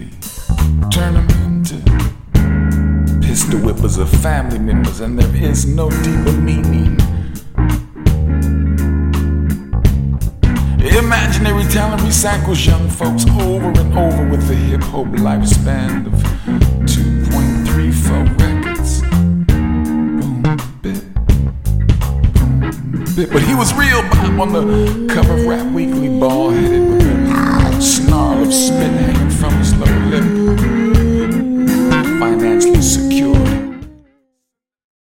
city. Turn them into pistol whippers of family members, and there is no deeper meaning. Imaginary talent recycles young folks over and over with the hip-hop lifespan of 2.34 records. Boom, bit, boom, bit. But he was real Bob on the cover of Rap Weekly, bald-headed